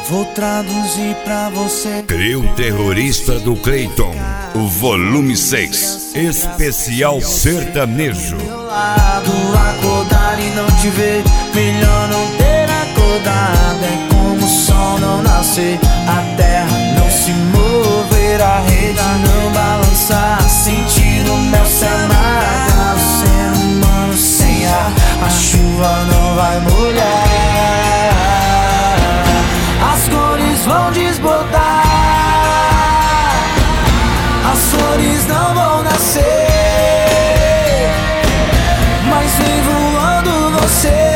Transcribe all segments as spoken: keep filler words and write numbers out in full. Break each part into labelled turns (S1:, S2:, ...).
S1: Vou traduzir pra você.
S2: Trio Terrorista do Cleiton, o volume seis, especial sertanejo.
S1: Do meu lado, acordar e não te ver, melhor não ter acordado. É como o sol não nascer, a terra não se mover, a rede não balançar, sentir o mel se amargar. O ser humano sem ar, a chuva não vai molhar. As cores vão desbotar, as flores não vão nascer, mas vem voando você.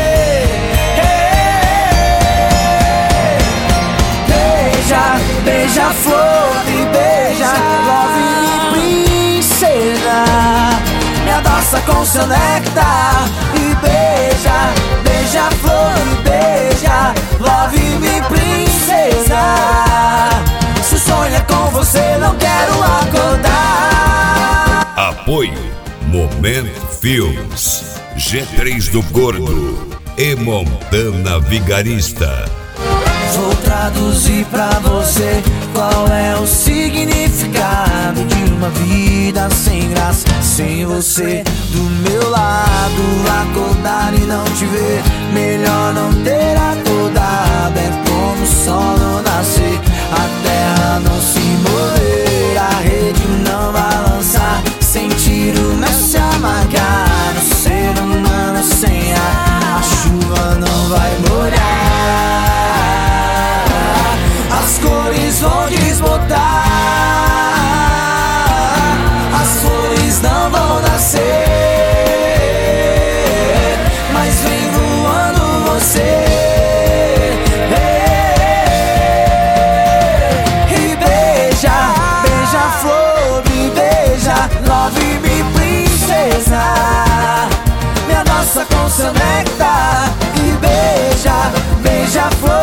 S1: Beija, beija a flor e beija, love-me princesa, me abraça com seu néctar e beija, beija a flor e beija, love-me princesa. Se o sonho é com você, não quero acordar.
S2: Apoio Momento Filmes, G três do Gordo e Montana Vigarista.
S1: Vou traduzir pra você qual é o significado de uma vida sem graça, sem você do meu lado. Acordar e não te ver, melhor não ter acordado. É como o sol não nascer, a terra não se mover, a rede não balançar, sentir o mel se amargar. O ser humano sem ar, a chuva não vai molhar. As cores vão desbotar, as flores não vão nascer, mas vem voando você. E beija, beija a flor e beija, love-me princesa, me abraça com seu néctar e beija, beija a flor